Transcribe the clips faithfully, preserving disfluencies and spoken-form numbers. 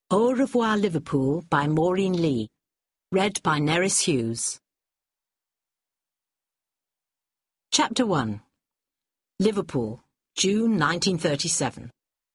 Au Revoir Liverpool by Maureen Lee. Read by Nerys Hughes. Chapter one. Liverpool, June nineteen thirty-seven.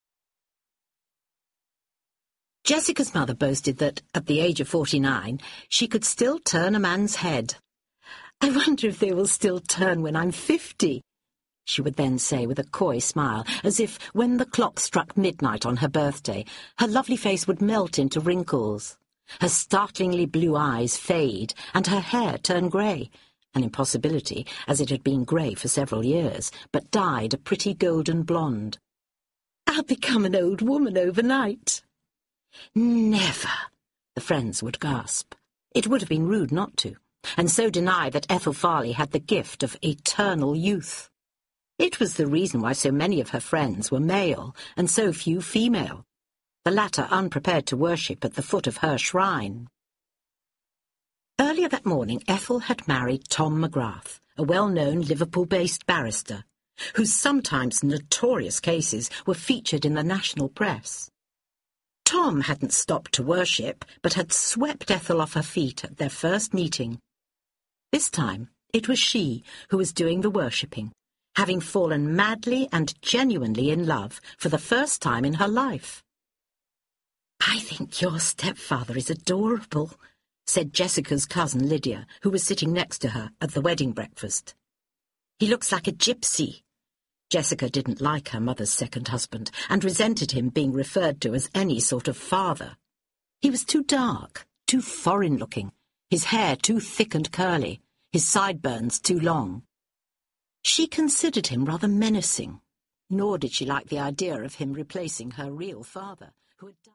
Jessica's mother boasted that, at the age of forty-nine, she could still turn a man's head. "I wonder if they will still turn when I'm fifty," she would then say with a coy smile, as if, when the clock struck midnight on her birthday, her lovely face would melt into wrinkles, her startlingly blue eyes fade, and her hair turn grey, an impossibility, as it had been grey for several years, but dyed a pretty golden blonde. "I'll become an old woman overnight." "Never," the friends would gasp. It would have been rude not to, and so deny that Ethel Farley had the gift of eternal youth. It was the reason why so many of her friends were male and so few female, the latter unprepared to worship at the foot of her shrine. Earlier that morning, Ethel had married Tom McGrath, a well-known Liverpool-based barrister, whose sometimes notorious cases were featured in the national press. Tom hadn't stopped to worship, but had swept Ethel off her feet at their first meeting. This time, it was she who was doing the worshipping, having fallen madly and genuinely in love for the first time in her life. "I think your stepfather is adorable," said Jessica's cousin Lydia, who was sitting next to her at the wedding breakfast. "He looks like a gypsy." Jessica didn't like her mother's second husband and resented him being referred to as any sort of father. He was too dark, too foreign-looking, his hair too thick and curly, his sideburns too long. She considered him rather menacing, nor did she like the idea of him replacing her real father, who had died.